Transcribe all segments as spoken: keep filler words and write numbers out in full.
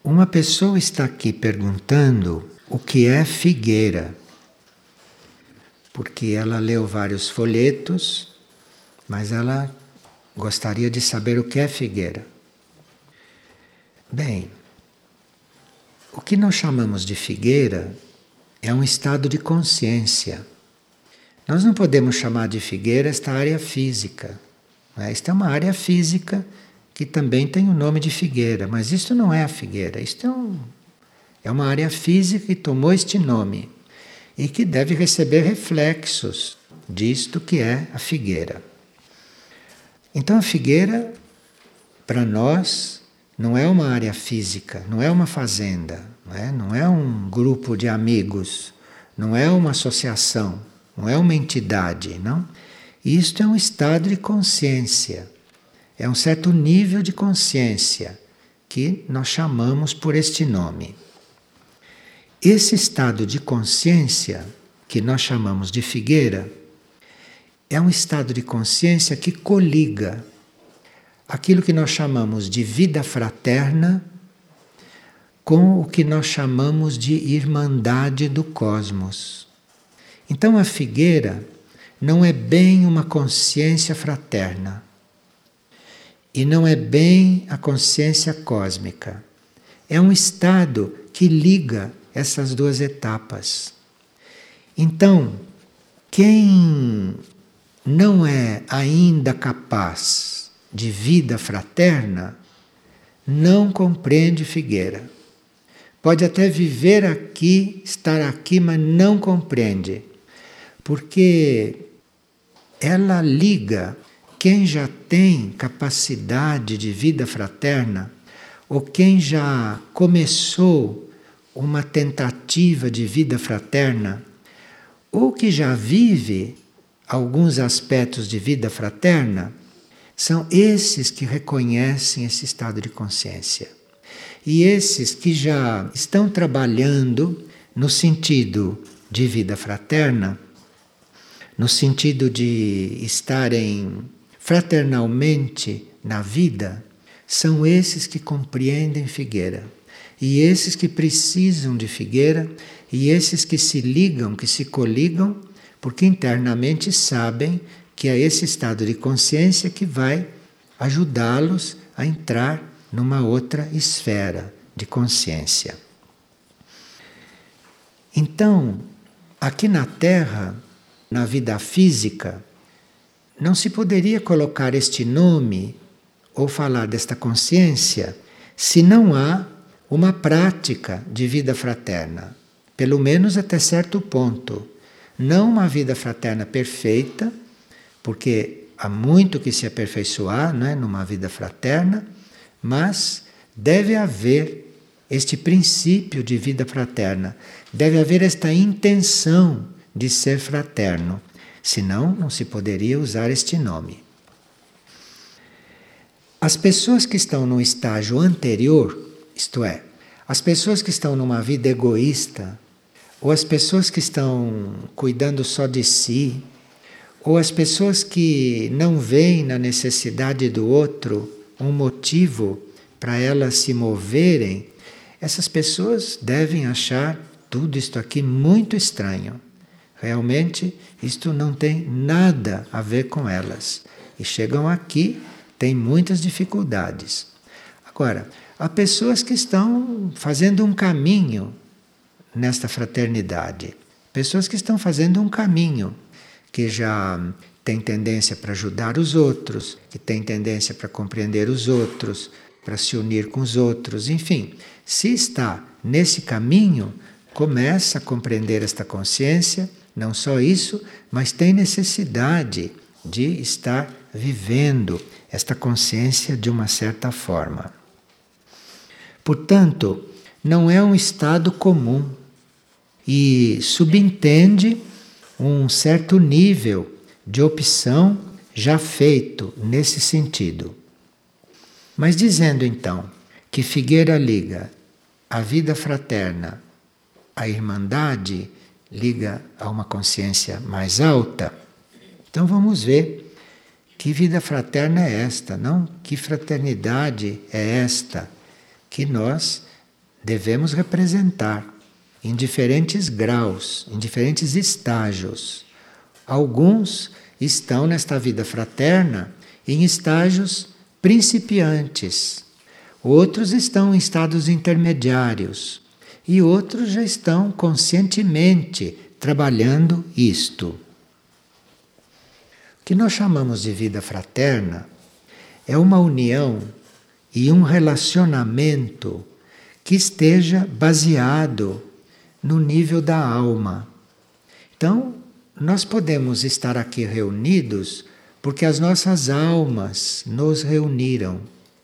Uma pessoa está aqui perguntando o que é figueira, porque ela leu vários folhetos, mas ela gostaria de saber o que é figueira. Bem, o que nós chamamos de figueira é um estado de consciência. Nós não podemos chamar de figueira esta área física. Né? Esta é uma área física que também tem o nome de figueira, mas isto não é a figueira. Isto é, um, é uma área física que tomou este nome e que deve receber reflexos disto que é a figueira. Então a figueira, para nós, não é uma área física, não é uma fazenda, não é, não é um grupo de amigos, não é uma associação, não é uma entidade, não. Isto é um estado de consciência, é um certo nível de consciência que nós chamamos por este nome. Esse estado de consciência, que nós chamamos de figueira, é um estado de consciência que coliga aquilo que nós chamamos de vida fraterna com o que nós chamamos de irmandade do cosmos. Então a figueira não é bem uma consciência fraterna e não é bem a consciência cósmica. É um estado que liga essas duas etapas. Então, quem não é ainda capaz de vida fraterna não compreende figueira. Pode até viver aqui, estar aqui, mas não compreende. Porque ela liga quem já tem capacidade de vida fraterna ou quem já começou uma tentativa de vida fraterna ou que já vive alguns aspectos de vida fraterna, são esses que reconhecem esse estado de consciência. E esses que já estão trabalhando no sentido de vida fraterna, no sentido de estarem fraternalmente na vida, são esses que compreendem figueira. E esses que precisam de figueira, e esses que se ligam, que se coligam, porque internamente sabem que é esse estado de consciência que vai ajudá-los a entrar numa outra esfera de consciência. Então, aqui na Terra, na vida física, não se poderia colocar este nome ou falar desta consciência se não há uma prática de vida fraterna, pelo menos até certo ponto. Não uma vida fraterna perfeita, porque há muito que se aperfeiçoar, não é, numa vida fraterna, mas deve haver este princípio de vida fraterna, deve haver esta intenção de ser fraterno, senão não se poderia usar este nome. As pessoas que estão no estágio anterior, isto é, as pessoas que estão numa vida egoísta, ou as pessoas que estão cuidando só de si, ou as pessoas que não veem na necessidade do outro um motivo para elas se moverem, essas pessoas devem achar tudo isto aqui muito estranho. Realmente, isto não tem nada a ver com elas. E chegam aqui, têm muitas dificuldades. Agora, há pessoas que estão fazendo um caminho nesta fraternidade. Pessoas que estão fazendo um caminho, que já têm tendência para ajudar os outros, que têm tendência para compreender os outros, para se unir com os outros, enfim. Se está nesse caminho, começa a compreender esta consciência, não só isso, mas tem necessidade de estar vivendo esta consciência de uma certa forma. Portanto, não é um estado comum e subentende um certo nível de opção já feito nesse sentido. Mas dizendo então que figueira liga a vida fraterna, a irmandade liga a uma consciência mais alta, então vamos ver que vida fraterna é esta, não? Que fraternidade é esta que nós devemos representar em diferentes graus, em diferentes estágios. Alguns estão nesta vida fraterna em estágios principiantes, outros estão em estados intermediários e outros já estão conscientemente trabalhando isto. O que nós chamamos de vida fraterna é uma união e um relacionamento que esteja baseado no nível da alma. Então, nós podemos estar aqui reunidos porque as nossas almas nos reuniram.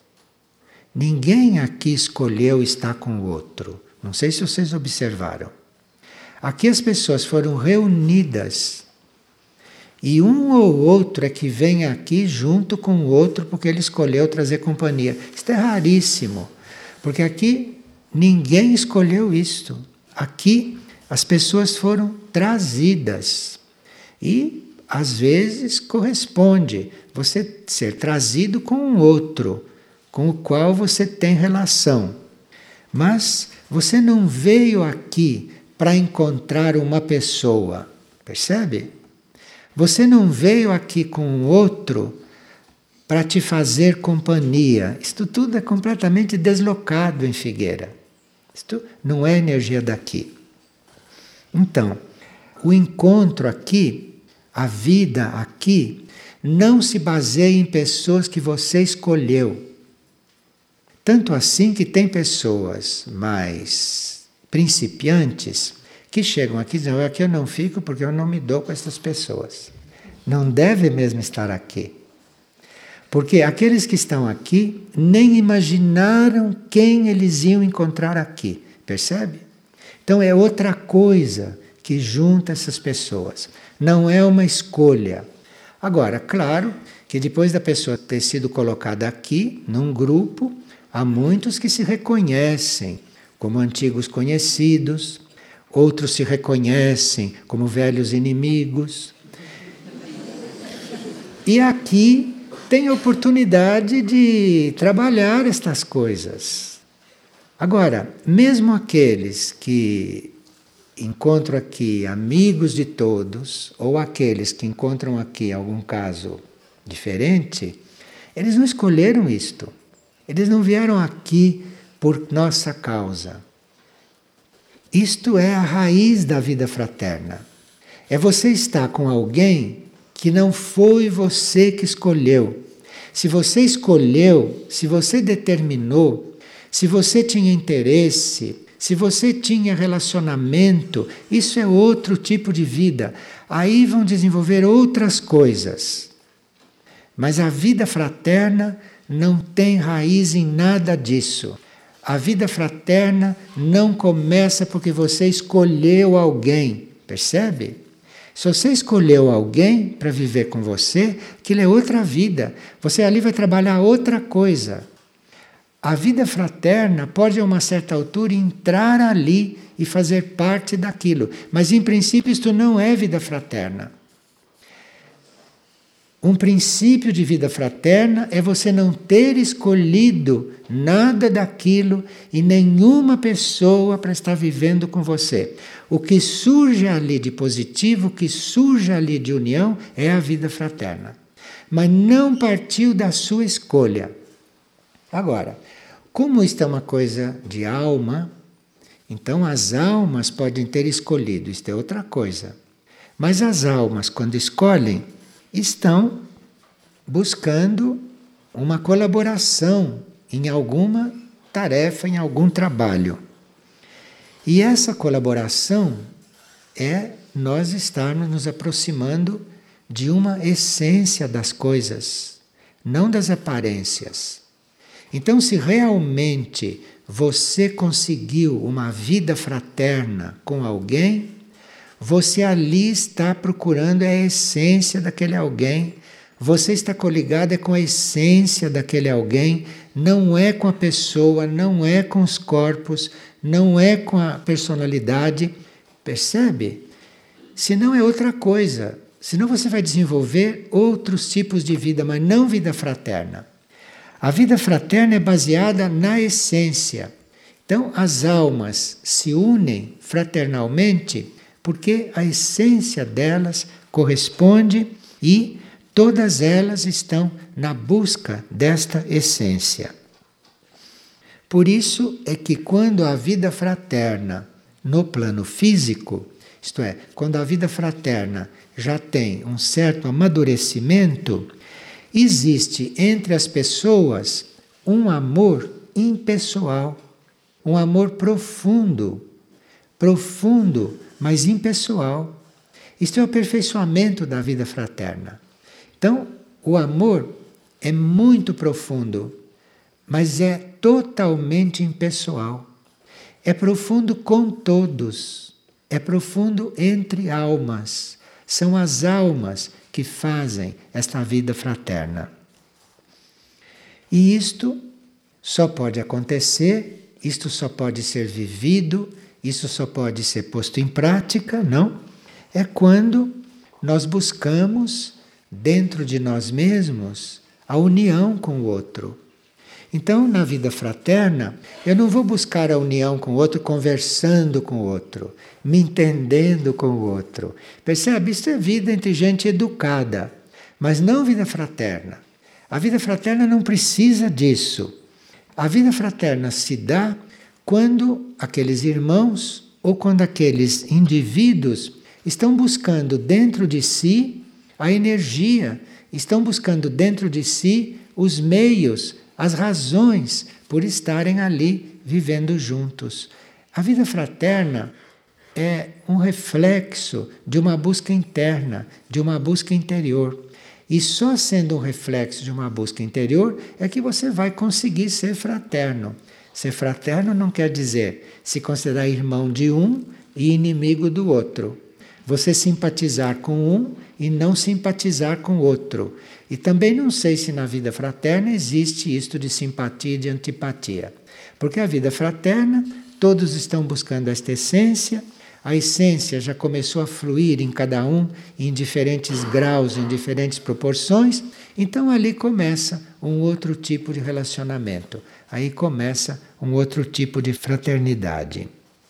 Ninguém aqui escolheu estar com o outro. Não sei se vocês observaram. Aqui as pessoas foram reunidas e um ou outro é que vem aqui junto com o outro porque ele escolheu trazer companhia. Isto é raríssimo, porque aqui ninguém escolheu isto. Aqui as pessoas foram trazidas e às vezes corresponde você ser trazido com um outro, com o qual você tem relação. Mas você não veio aqui para encontrar uma pessoa, percebe? Você não veio aqui com um outro para te fazer companhia. Isto tudo é completamente deslocado em Figueira. Isto não é energia daqui. Então, o encontro aqui, a vida aqui, não se baseia em pessoas que você escolheu. Tanto assim que tem pessoas mais principiantes que chegam aqui e dizem, aqui eu não fico porque eu não me dou com essas pessoas. Não deve mesmo estar aqui. Porque aqueles que estão aqui nem imaginaram quem eles iam encontrar aqui. Percebe? Então é outra coisa que junta essas pessoas. Não é uma escolha. Agora, claro que depois da pessoa ter sido colocada aqui, num grupo, há muitos que se reconhecem como antigos conhecidos, outros se reconhecem como velhos inimigos. E aqui tem a oportunidade de trabalhar estas coisas. Agora, mesmo aqueles que encontram aqui amigos de todos, ou aqueles que encontram aqui algum caso diferente, eles não escolheram isto. Eles não vieram aqui por nossa causa. Isto é a raiz da vida fraterna. É você estar com alguém que não foi você que escolheu. Se você escolheu, se você determinou, se você tinha interesse, se você tinha relacionamento, isso é outro tipo de vida. Aí vão desenvolver outras coisas. Mas a vida fraterna não tem raiz em nada disso. A vida fraterna não começa porque você escolheu alguém, percebe? Se você escolheu alguém para viver com você, aquilo é outra vida. Você ali vai trabalhar outra coisa. A vida fraterna pode, a uma certa altura, entrar ali e fazer parte daquilo. Mas, em princípio, isto não é vida fraterna. Um princípio de vida fraterna é você não ter escolhido nada daquilo e nenhuma pessoa para estar vivendo com você. O que surge ali de positivo, o que surge ali de união, é a vida fraterna. Mas não partiu da sua escolha. Agora, como isto é uma coisa de alma, então as almas podem ter escolhido, isto é outra coisa. Mas as almas, quando escolhem, estão buscando uma colaboração em alguma tarefa, em algum trabalho. E essa colaboração é nós estarmos nos aproximando de uma essência das coisas, não das aparências. Então, se realmente você conseguiu uma vida fraterna com alguém, você ali está procurando a essência daquele alguém. Você está coligado com a essência daquele alguém, não é com a pessoa, não é com os corpos, não é com a personalidade. Percebe? Senão é outra coisa. Senão você vai desenvolver outros tipos de vida, mas não vida fraterna. A vida fraterna é baseada na essência. Então, as almas se unem fraternalmente porque a essência delas corresponde e todas elas estão na busca desta essência. Por isso é que quando a vida fraterna no plano físico, isto é, quando a vida fraterna já tem um certo amadurecimento, existe entre as pessoas um amor impessoal, um amor profundo, profundo, mas impessoal. Isto é o aperfeiçoamento da vida fraterna. Então, o amor é muito profundo, mas é totalmente impessoal. É profundo com todos, é profundo entre almas. São as almas que fazem esta vida fraterna. E isto só pode acontecer, isto só pode ser vivido, isso só pode ser posto em prática, não? É quando nós buscamos dentro de nós mesmos a união com o outro. Então, na vida fraterna, eu não vou buscar a união com o outro conversando com o outro, me entendendo com o outro. Percebe? Isso é vida entre gente educada, mas não vida fraterna. A vida fraterna não precisa disso. A vida fraterna se dá quando aqueles irmãos ou quando aqueles indivíduos estão buscando dentro de si a energia, estão buscando dentro de si os meios, as razões por estarem ali vivendo juntos. A vida fraterna é um reflexo de uma busca interna, de uma busca interior. E só sendo um reflexo de uma busca interior é que você vai conseguir ser fraterno. Ser fraterno não quer dizer se considerar irmão de um e inimigo do outro. Você simpatizar com um e não simpatizar com o outro. E também não sei se na vida fraterna existe isto de simpatia e de antipatia. Porque a vida fraterna, todos estão buscando esta essência, a essência já começou a fluir em cada um, em diferentes graus, em diferentes proporções, então ali começa um outro tipo de relacionamento, aí começa um outro tipo de fraternidade.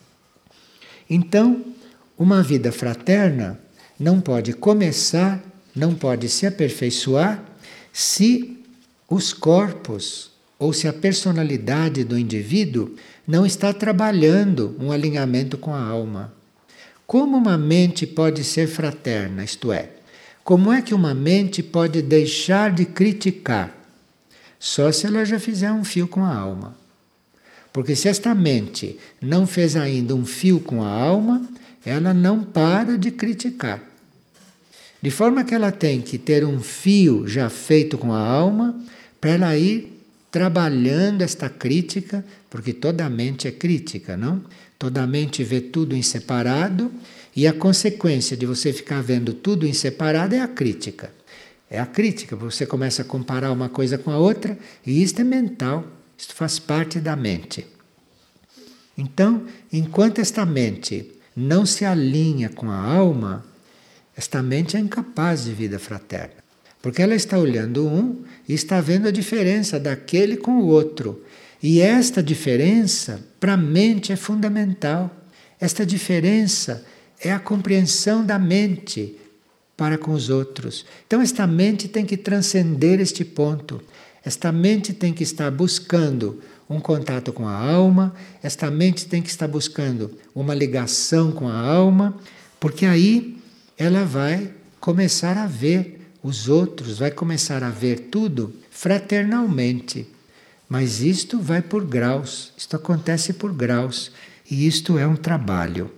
Então, uma vida fraterna não pode começar, não pode se aperfeiçoar se os corpos ou se a personalidade do indivíduo não está trabalhando um alinhamento com a alma. Como uma mente pode ser fraterna, isto é, como é que uma mente pode deixar de criticar? Só se ela já fizer um fio com a alma. Porque se esta mente não fez ainda um fio com a alma, ela não para de criticar. De forma que ela tem que ter um fio já feito com a alma para ela ir trabalhando esta crítica, porque toda mente é crítica, não? Toda mente vê tudo em separado e a consequência de você ficar vendo tudo em separado é a crítica. É a crítica, você começa a comparar uma coisa com a outra e isto é mental, isto faz parte da mente. Então, enquanto esta mente não se alinha com a alma, esta mente é incapaz de vida fraterna. Porque ela está olhando um e está vendo a diferença daquele com o outro. E esta diferença, para a mente, é fundamental. Esta diferença é a compreensão da mente para com os outros. Então, esta mente tem que transcender este ponto. Esta mente tem que estar buscando um contato com a alma, esta mente tem que estar buscando uma ligação com a alma, porque aí ela vai começar a ver os outros, vai começar a ver tudo fraternalmente. Mas isto vai por graus, isto acontece por graus, e isto é um trabalho.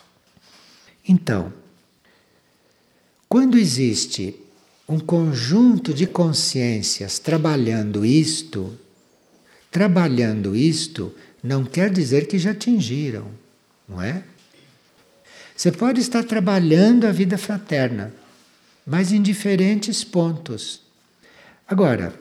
Então, quando existe um conjunto de consciências trabalhando isto, trabalhando isto não quer dizer que já atingiram, não é? Você pode estar trabalhando a vida fraterna, mas em diferentes pontos. Agora,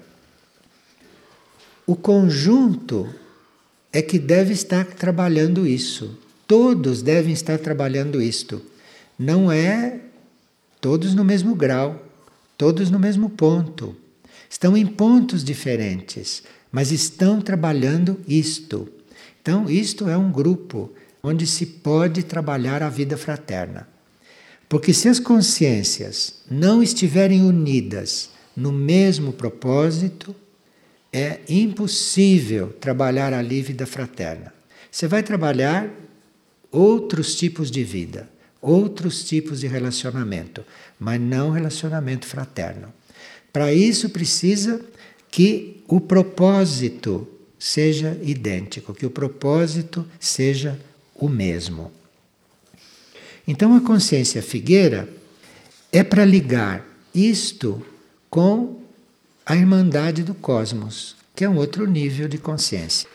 o conjunto é que deve estar trabalhando isso. Todos devem estar trabalhando isto. Não é todos no mesmo grau, todos no mesmo ponto. Estão em pontos diferentes, mas estão trabalhando isto. Então, isto é um grupo onde se pode trabalhar a vida fraterna. Porque se as consciências não estiverem unidas no mesmo propósito, é impossível trabalhar ali vida fraterna. Você vai trabalhar outros tipos de vida, outros tipos de relacionamento, mas não relacionamento fraterno. Para isso precisa que o propósito seja idêntico, que o propósito seja o mesmo. Então a consciência figueira é para ligar isto com a irmandade do cosmos, que é um outro nível de consciência.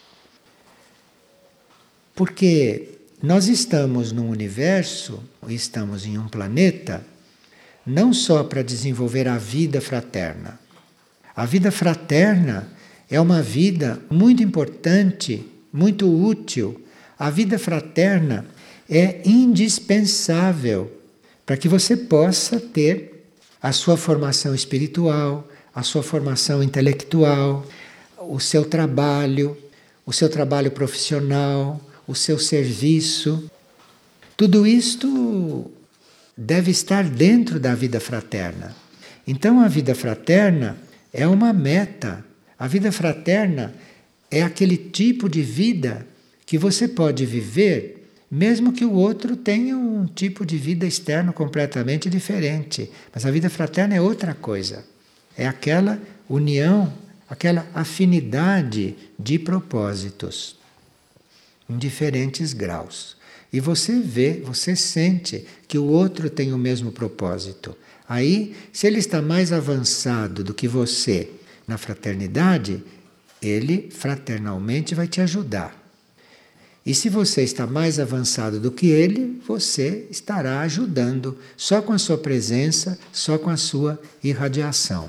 Porque nós estamos num universo, estamos em um planeta, não só para desenvolver a vida fraterna. A vida fraterna é uma vida muito importante, muito útil. A vida fraterna é indispensável para que você possa ter a sua formação espiritual, a sua formação intelectual, o seu trabalho, o seu trabalho profissional, o seu serviço. Tudo isto deve estar dentro da vida fraterna. Então a vida fraterna é uma meta. A vida fraterna é aquele tipo de vida que você pode viver mesmo que o outro tenha um tipo de vida externo completamente diferente. Mas a vida fraterna é outra coisa. É aquela união, aquela afinidade de propósitos em diferentes graus. E você vê, você sente que o outro tem o mesmo propósito. Aí, se ele está mais avançado do que você na fraternidade, ele fraternalmente vai te ajudar. E se você está mais avançado do que ele, você estará ajudando só com a sua presença, só com a sua irradiação.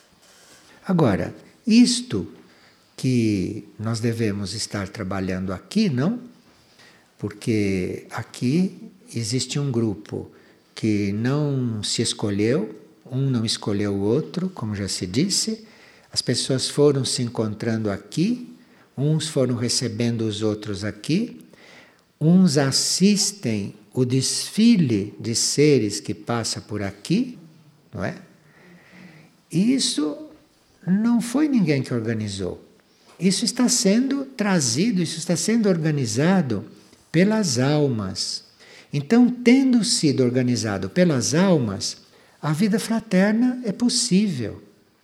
Agora, isto que nós devemos estar trabalhando aqui, não? Porque aqui existe um grupo que não se escolheu, um não escolheu o outro, como já se disse, as pessoas foram se encontrando aqui, uns foram recebendo os outros aqui, uns assistem o desfile de seres que passa por aqui, não é? E isso não foi ninguém que organizou. Isso está sendo trazido, isso está sendo organizado pelas almas. Então, tendo sido organizado pelas almas, a vida fraterna é possível.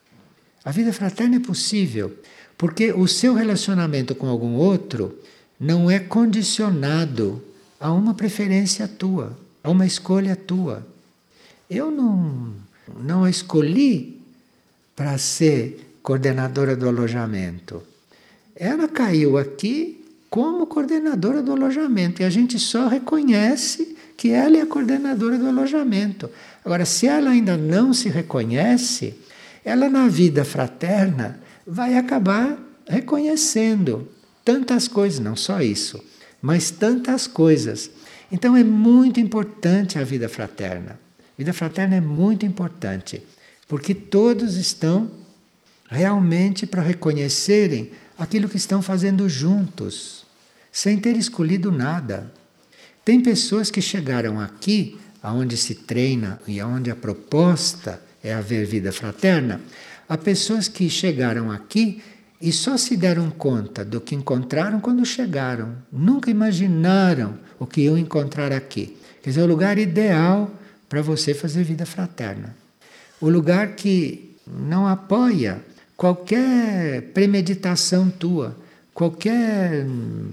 A vida fraterna é possível. Porque o seu relacionamento com algum outro não é condicionado a uma preferência tua, a uma escolha tua. Eu não, não a escolhi para ser coordenadora do alojamento. Ela caiu aqui como coordenadora do alojamento e a gente só reconhece que ela é a coordenadora do alojamento. Agora, se ela ainda não se reconhece, ela na vida fraterna vai acabar reconhecendo tantas coisas, não só isso, mas tantas coisas. Então é muito importante a vida fraterna. A vida fraterna é muito importante, porque todos estão realmente para reconhecerem aquilo que estão fazendo juntos, sem ter escolhido nada. Tem pessoas que chegaram aqui, aonde se treina e aonde a proposta é haver vida fraterna, há pessoas que chegaram aqui e só se deram conta do que encontraram quando chegaram. Nunca imaginaram o que iam encontrar aqui. Quer dizer, é o lugar ideal para você fazer vida fraterna. O lugar que não apoia qualquer premeditação tua, qualquer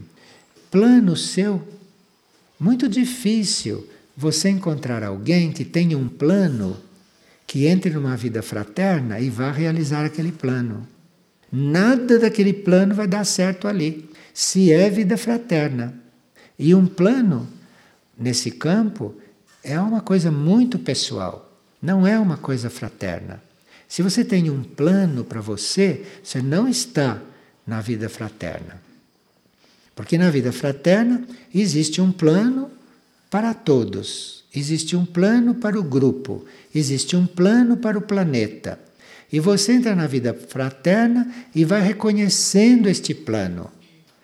plano seu. Muito difícil você encontrar alguém que tenha um plano, que entre numa vida fraterna e vá realizar aquele plano. Nada daquele plano vai dar certo ali, se é vida fraterna. E um plano, nesse campo, é uma coisa muito pessoal, não é uma coisa fraterna. Se você tem um plano para você, você não está na vida fraterna. Porque na vida fraterna existe um plano para todos, existe um plano para o grupo, existe um plano para o planeta. E você entra na vida fraterna e vai reconhecendo este plano.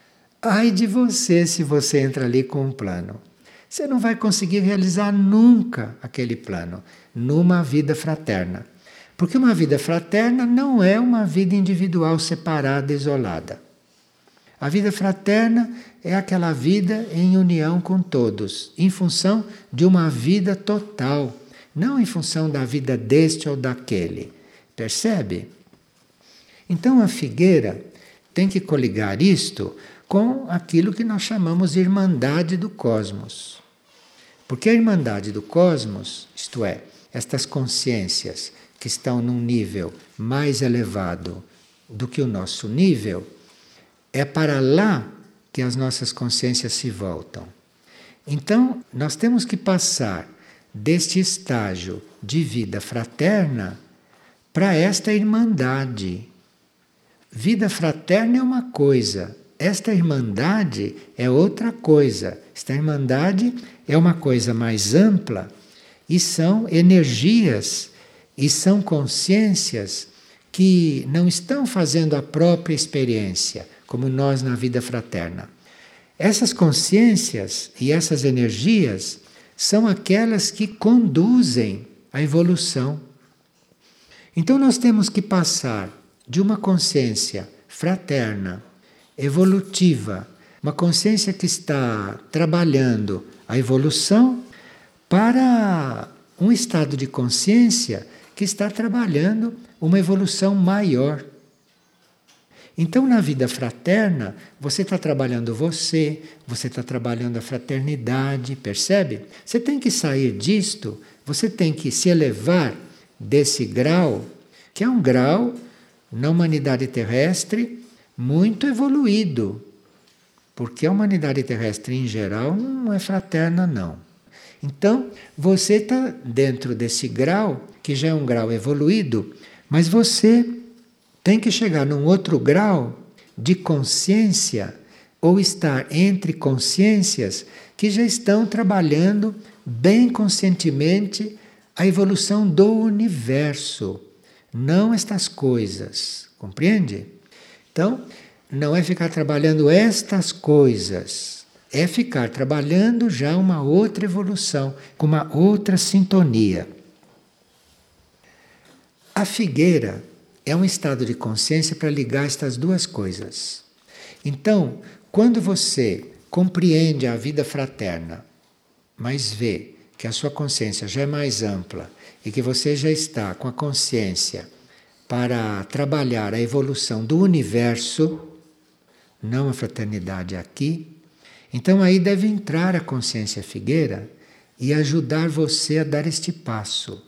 ai de você se você entra ali com um plano. Você não vai conseguir realizar nunca aquele plano numa vida fraterna. Porque uma vida fraterna não é uma vida individual separada, isolada. A vida fraterna é aquela vida em união com todos, em função de uma vida total, não em função da vida deste ou daquele. Percebe? Então a figueira tem que coligar isto com aquilo que nós chamamos de Irmandade do Cosmos. Porque a Irmandade do Cosmos, isto é, estas consciências que estão num nível mais elevado do que o nosso nível, é para lá que as nossas consciências se voltam. Então, nós temos que passar deste estágio de vida fraterna para esta irmandade. Vida fraterna é uma coisa, esta irmandade é outra coisa. Esta irmandade é uma coisa mais ampla e são energias e são consciências que não estão fazendo a própria experiência, como nós na vida fraterna. Essas consciências e essas energias são aquelas que conduzem a evolução. Então nós temos que passar de uma consciência fraterna, evolutiva, uma consciência que está trabalhando a evolução, para um estado de consciência que está trabalhando uma evolução maior. Então, na vida fraterna, você está trabalhando você, você está trabalhando a fraternidade, percebe? Você tem que sair disto, você tem que se elevar desse grau, que é um grau na humanidade terrestre muito evoluído, porque a humanidade terrestre em geral não é fraterna, não. Então, você está dentro desse grau, que já é um grau evoluído, mas você tem que chegar num outro grau de consciência ou estar entre consciências que já estão trabalhando bem conscientemente a evolução do universo, não estas coisas, compreende? Então, não é ficar trabalhando estas coisas, é ficar trabalhando já uma outra evolução, com uma outra sintonia. A figueira é um estado de consciência para ligar estas duas coisas. Então, quando você compreende a vida fraterna, mas vê que a sua consciência já é mais ampla e que você já está com a consciência para trabalhar a evolução do universo, não a fraternidade aqui, então aí deve entrar a consciência figueira e ajudar você a dar este passo.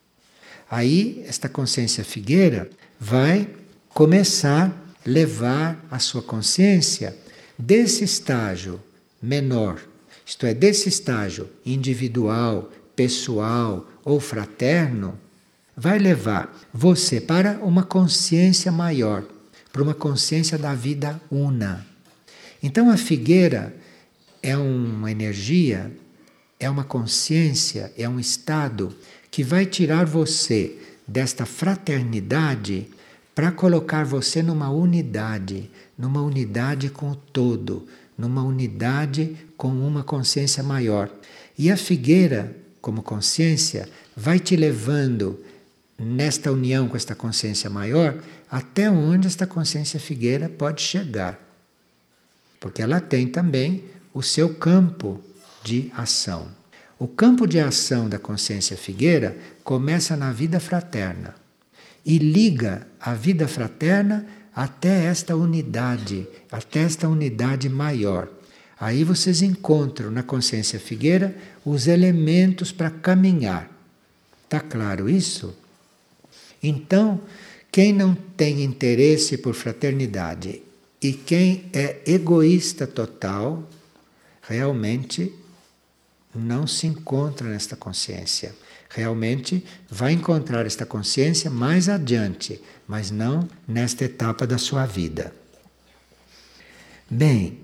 Aí, esta consciência figueira vai começar a levar a sua consciência desse estágio menor, isto é, desse estágio individual, pessoal ou fraterno, vai levar você para uma consciência maior, para uma consciência da vida una. Então a figueira é uma energia, é uma consciência, é um estado que vai tirar você desta fraternidade para colocar você numa unidade, numa unidade com o todo, numa unidade com uma consciência maior. E a figueira, como consciência, vai te levando nesta união com esta consciência maior até onde esta consciência figueira pode chegar. Porque ela tem também o seu campo de ação. O campo de ação da consciência figueira começa na vida fraterna e liga a vida fraterna até esta unidade, até esta unidade maior. Aí vocês encontram na consciência figueira os elementos para caminhar. Está claro isso? Então, quem não tem interesse por fraternidade e quem é egoísta total, realmente não se encontra nesta consciência. Realmente vai encontrar esta consciência mais adiante, mas não nesta etapa da sua vida. Bem,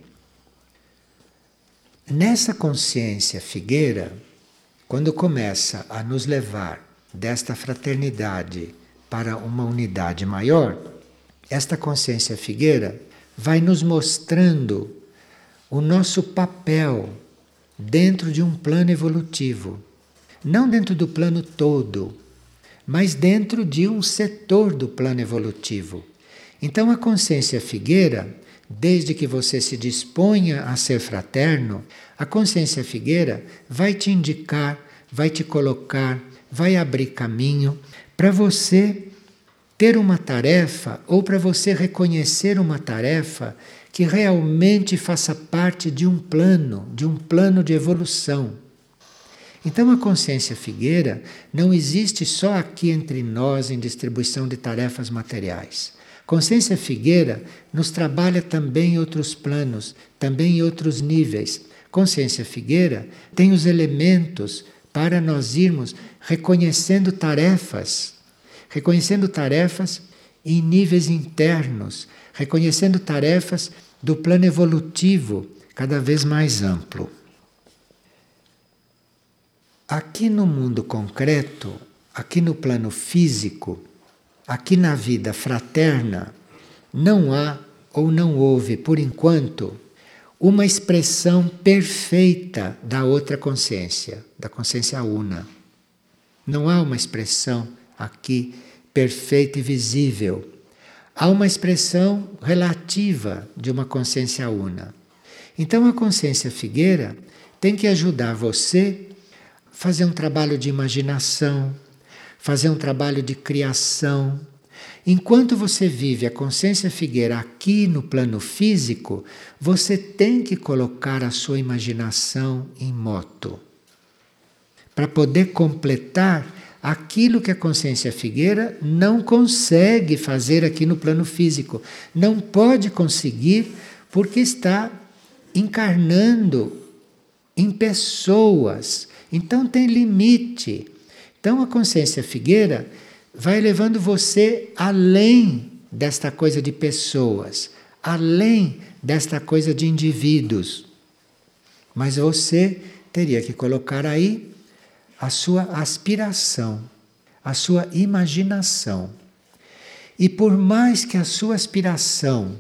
nessa consciência figueira, quando começa a nos levar desta fraternidade para uma unidade maior, esta consciência figueira vai nos mostrando o nosso papel dentro de um plano evolutivo. Não dentro do plano todo, mas dentro de um setor do plano evolutivo. Então a consciência figueira, desde que você se disponha a ser fraterno, a consciência figueira vai te indicar, vai te colocar, vai abrir caminho para você ter uma tarefa ou para você reconhecer uma tarefa que realmente faça parte de um plano, de um plano de evolução. Então a consciência figueira não existe só aqui entre nós em distribuição de tarefas materiais. Consciência figueira nos trabalha também em outros planos, também em outros níveis. Consciência figueira tem os elementos para nós irmos reconhecendo tarefas, reconhecendo tarefas em níveis internos, reconhecendo tarefas do plano evolutivo cada vez mais amplo. Aqui no mundo concreto, aqui no plano físico, aqui na vida fraterna, não há ou não houve, por enquanto, uma expressão perfeita da outra consciência, da consciência una. Não há uma expressão aqui perfeita e visível. Há uma expressão relativa de uma consciência una. Então a consciência figueira tem que ajudar você a fazer um trabalho de imaginação, fazer um trabalho de criação. Enquanto você vive a consciência figueira aqui no plano físico, você tem que colocar a sua imaginação em moto para poder completar aquilo que a consciência figueira não consegue fazer aqui no plano físico. Não pode conseguir porque está encarnando em pessoas. Então tem limite. Então a consciência figueira vai levando você além desta coisa de pessoas, além desta coisa de indivíduos. Mas você teria que colocar aí a sua aspiração, a sua imaginação. E por mais que a sua aspiração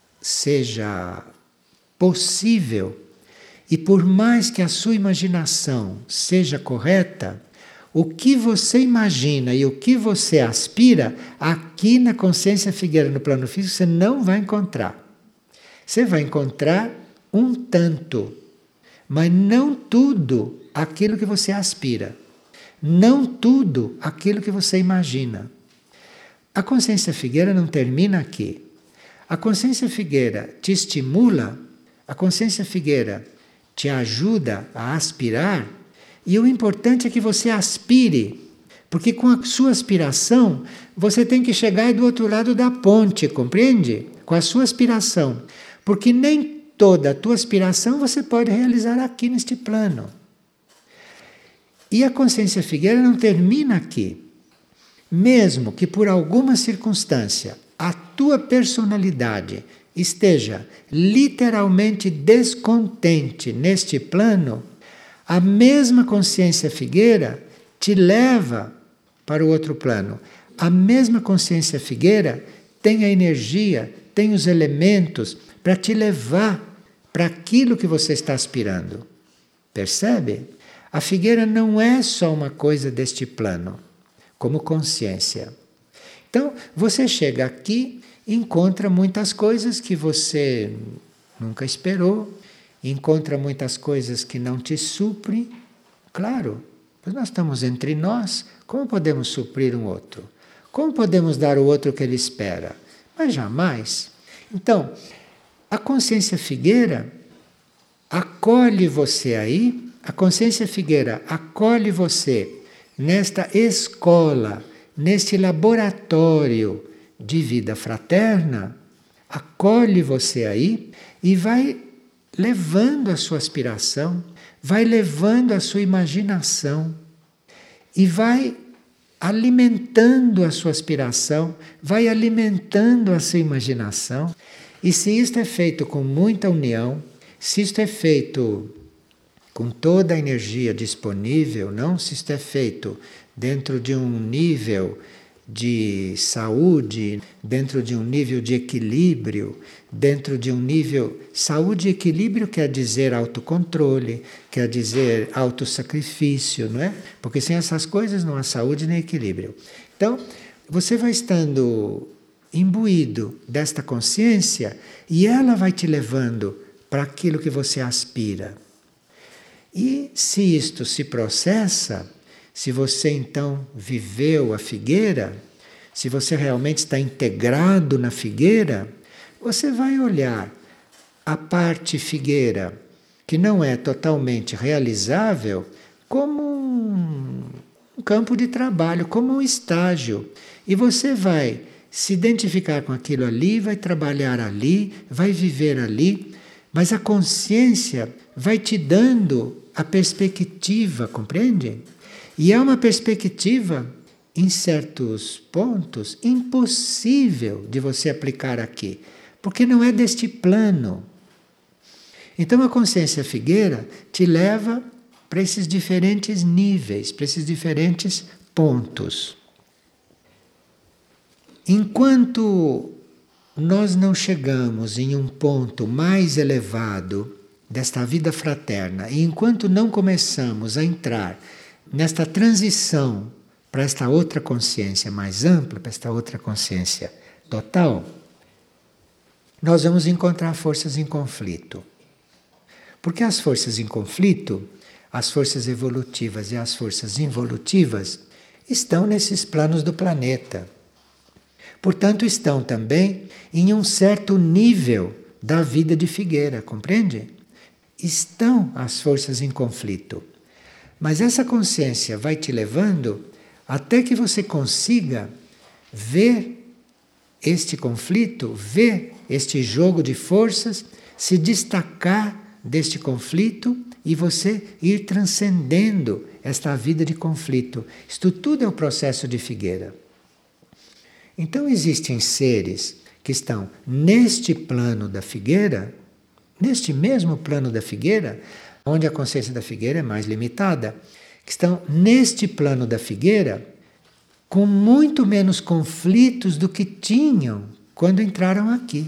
seja possível, e por mais que a sua imaginação seja correta, o que você imagina e o que você aspira, aqui na consciência figueira, no plano físico, você não vai encontrar. Você vai encontrar um tanto, mas não tudo aquilo que você aspira. Não tudo aquilo que você imagina. A consciência figueira não termina aqui. A consciência figueira te estimula, a consciência figueira te ajuda a aspirar, e o importante é que você aspire, porque com a sua aspiração você tem que chegar do outro lado da ponte, compreende? Com a sua aspiração, porque nem toda a tua aspiração você pode realizar aqui neste plano. E a consciência figueira não termina aqui. Mesmo que por alguma circunstância a tua personalidade esteja literalmente descontente neste plano, a mesma consciência figueira te leva para o outro plano. A mesma consciência figueira tem a energia, tem os elementos para te levar para aquilo que você está aspirando. Percebe? A figueira não é só uma coisa deste plano, como consciência. Então, você chega aqui e encontra muitas coisas que você nunca esperou, encontra muitas coisas que não te suprem. Claro, pois nós estamos entre nós, como podemos suprir um outro? Como podemos dar ao outro o que ele espera? Mas jamais. Então, a consciência figueira acolhe você aí, a consciência figueira acolhe você nesta escola, neste laboratório de vida fraterna, acolhe você aí e vai levando a sua aspiração, vai levando a sua imaginação e vai alimentando a sua aspiração, vai alimentando a sua imaginação. E se isto é feito com muita união, se isto é feito com toda a energia disponível, não? Se isto é feito dentro de um nível de saúde, dentro de um nível de equilíbrio, dentro de um nível... Saúde e equilíbrio quer dizer autocontrole, quer dizer autossacrifício, não é? Porque sem essas coisas não há saúde nem equilíbrio. Então, você vai estando imbuído desta consciência e ela vai te levando para aquilo que você aspira. E se isto se processa, se você então viveu a figueira, se você realmente está integrado na figueira, você vai olhar a parte figueira que não é totalmente realizável como um, um campo de trabalho, como um estágio. E você vai se identificar com aquilo ali, vai trabalhar ali, vai viver ali, mas a consciência vai te dando a perspectiva, compreende? E é uma perspectiva, em certos pontos, impossível de você aplicar aqui, porque não é deste plano. Então a consciência figueira te leva para esses diferentes níveis, para esses diferentes pontos. Enquanto nós não chegamos em um ponto mais elevado desta vida fraterna, e enquanto não começamos a entrar nesta transição para esta outra consciência mais ampla, para esta outra consciência total, nós vamos encontrar forças em conflito. Porque as forças em conflito, as forças evolutivas e as forças involutivas, estão nesses planos do planeta. Portanto, estão também em um certo nível da vida de figueira, compreende? Estão as forças em conflito. Mas essa consciência vai te levando até que você consiga ver este conflito, ver este jogo de forças, se destacar deste conflito e você ir transcendendo esta vida de conflito. Isto tudo é o processo de figueira. Então existem seres que estão neste plano da figueira, neste mesmo plano da figueira, onde a consciência da figueira é mais limitada, que estão neste plano da figueira com muito menos conflitos do que tinham quando entraram aqui.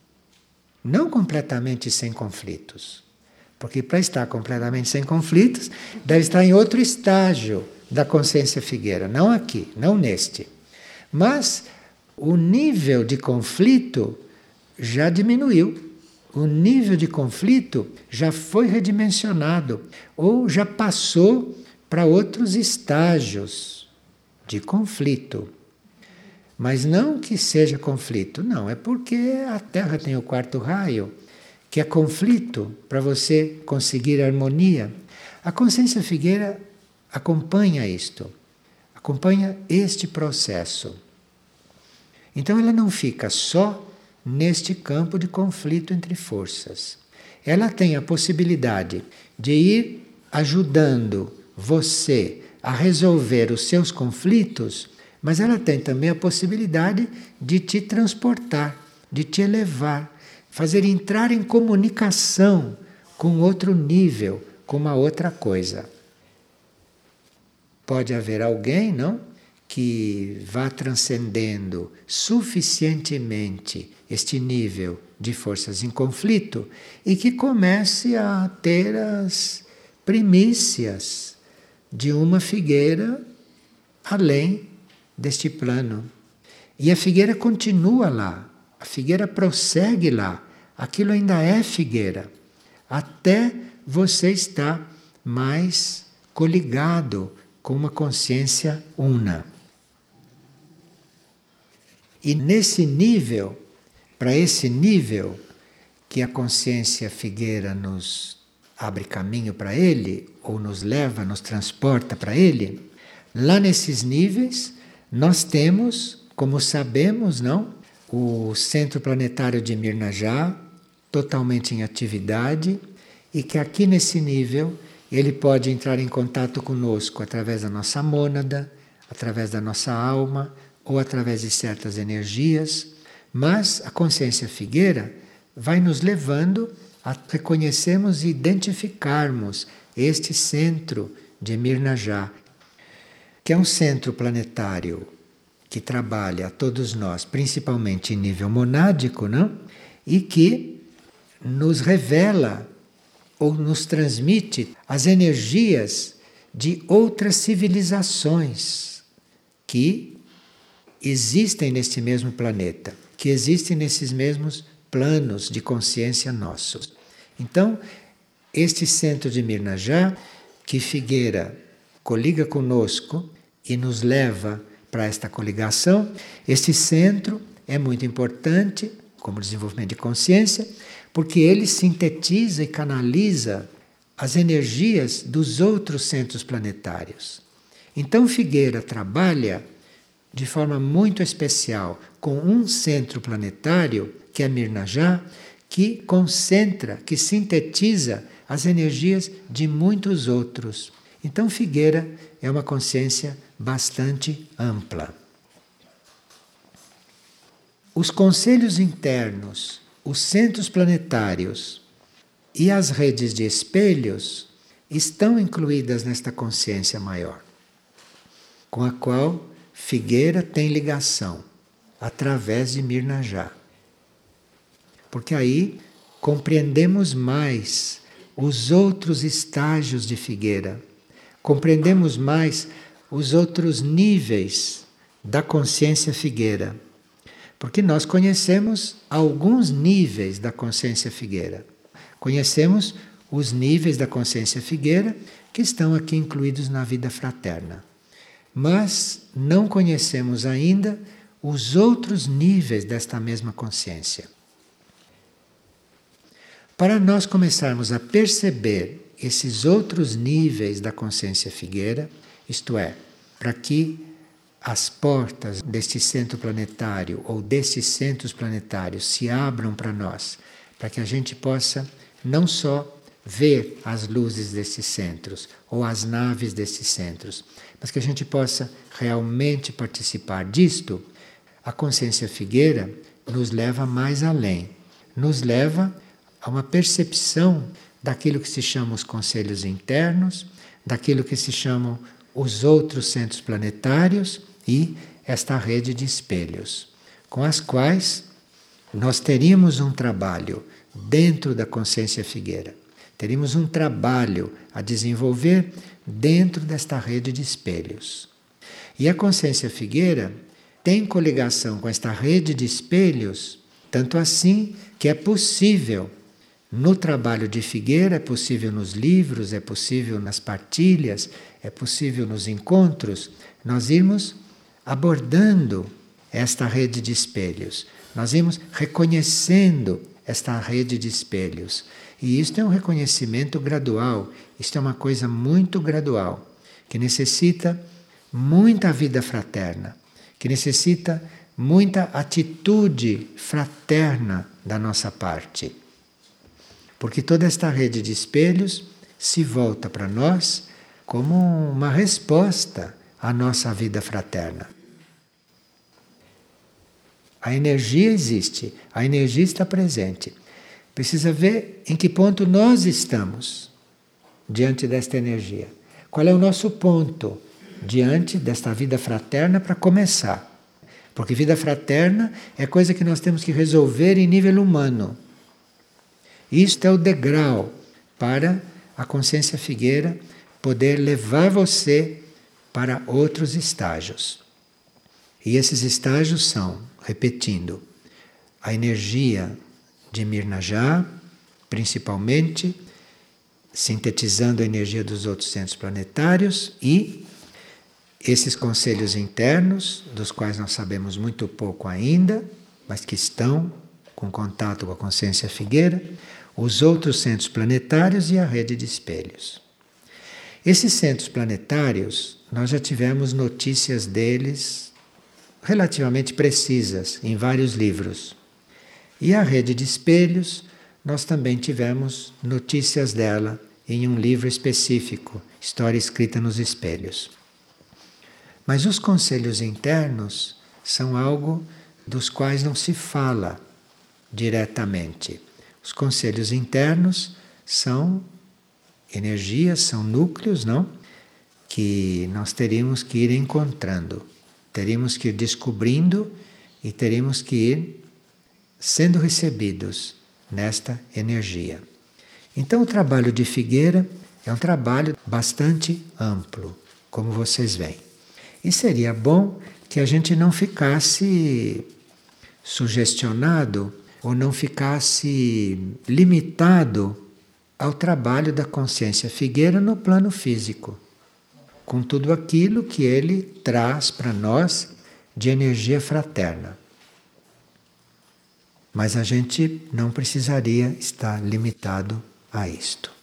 Não completamente sem conflitos. Porque para estar completamente sem conflitos, deve estar em outro estágio da consciência figueira, não aqui, não neste. Mas o nível de conflito já diminuiu. O nível de conflito já foi redimensionado ou já passou para outros estágios de conflito. Mas não que seja conflito, não, é porque a Terra tem o quarto raio, que é conflito para você conseguir harmonia. A consciência figueira acompanha isto, acompanha este processo. Então ela não fica só neste campo de conflito entre forças. Ela tem a possibilidade de ir ajudando você a resolver os seus conflitos, mas ela tem também a possibilidade de te transportar, de te elevar, fazer entrar em comunicação com outro nível, com uma outra coisa. Pode haver alguém, não, que vá transcendendo suficientemente este nível de forças em conflito e que comece a ter as primícias de uma figueira além deste plano. E a figueira continua lá, a figueira prossegue lá, aquilo ainda é figueira, até você estar mais coligado com uma consciência una. E nesse nível, para esse nível que a consciência figueira nos abre caminho para ele, ou nos leva, nos transporta para ele, lá nesses níveis nós temos, como sabemos, não, o Centro Planetário de Mirnajá, totalmente em atividade, e que aqui nesse nível ele pode entrar em contato conosco através da nossa mônada, através da nossa alma, ou através de certas energias, mas a consciência figueira vai nos levando a reconhecermos e identificarmos este centro de Mirnajá, que é um centro planetário que trabalha a todos nós, principalmente em nível monádico, não? E que nos revela ou nos transmite as energias de outras civilizações que existem neste mesmo planeta, que existem nesses mesmos planos de consciência nossos. Então, este centro de Mirnajá, que Figueira coliga conosco e nos leva para esta coligação, este centro é muito importante como desenvolvimento de consciência, porque ele sintetiza e canaliza as energias dos outros centros planetários. Então Figueira trabalha de forma muito especial com um centro planetário, que é Mirnajá, que concentra, que sintetiza as energias de muitos outros. Então Figueira é uma consciência bastante ampla. Os conselhos internos, os centros planetários e as redes de espelhos estão incluídas nesta consciência maior, com a qual Figueira tem ligação através de Mirnajá. Porque aí compreendemos mais os outros estágios de Figueira, compreendemos mais os outros níveis da consciência Figueira. Porque nós conhecemos alguns níveis da consciência Figueira. Conhecemos os níveis da consciência Figueira que estão aqui incluídos na vida fraterna. Mas não conhecemos ainda os outros níveis desta mesma consciência. Para nós começarmos a perceber esses outros níveis da consciência Figueira, isto é, para que as portas deste centro planetário ou destes centros planetários se abram para nós, para que a gente possa não só ver as luzes desses centros ou as naves desses centros, mas que a gente possa realmente participar disto, a consciência Figueira nos leva mais além, nos leva a uma percepção daquilo que se chama os conselhos internos, daquilo que se chamam os outros centros planetários e esta rede de espelhos, com as quais nós teríamos um trabalho dentro da consciência Figueira. Teríamos um trabalho a desenvolver dentro desta rede de espelhos. E a consciência Figueira tem coligação com esta rede de espelhos, tanto assim que é possível no trabalho de Figueira, é possível nos livros, é possível nas partilhas, é possível nos encontros, nós irmos abordando esta rede de espelhos. Nós irmos reconhecendo esta rede de espelhos. E isto é um reconhecimento gradual, isto é uma coisa muito gradual, que necessita muita vida fraterna, que necessita muita atitude fraterna da nossa parte. Porque toda esta rede de espelhos se volta para nós como uma resposta à nossa vida fraterna. A energia existe, a energia está presente. Precisa ver em que ponto nós estamos diante desta energia. Qual é o nosso ponto diante desta vida fraterna para começar? Porque vida fraterna é coisa que nós temos que resolver em nível humano. Isto é o degrau para a consciência Figueira poder levar você para outros estágios. E esses estágios são, repetindo, a energia de Mirnajá, principalmente, sintetizando a energia dos outros centros planetários e esses conselhos internos, dos quais nós sabemos muito pouco ainda, mas que estão com contato com a consciência Figueira, os outros centros planetários e a rede de espelhos. Esses centros planetários, nós já tivemos notícias deles relativamente precisas em vários livros. E a rede de espelhos, nós também tivemos notícias dela em um livro específico, História Escrita nos Espelhos. Mas os conselhos internos são algo dos quais não se fala diretamente. Os conselhos internos são energias, são núcleos, não? Que nós teríamos que ir encontrando. teríamos que ir descobrindo e teríamos que ir sendo recebidos nesta energia. Então, o trabalho de Figueira é um trabalho bastante amplo, como vocês veem. E seria bom que a gente não ficasse sugestionado ou não ficasse limitado ao trabalho da consciência Figueira no plano físico, com tudo aquilo que ele traz para nós de energia fraterna. Mas a gente não precisaria estar limitado a isto.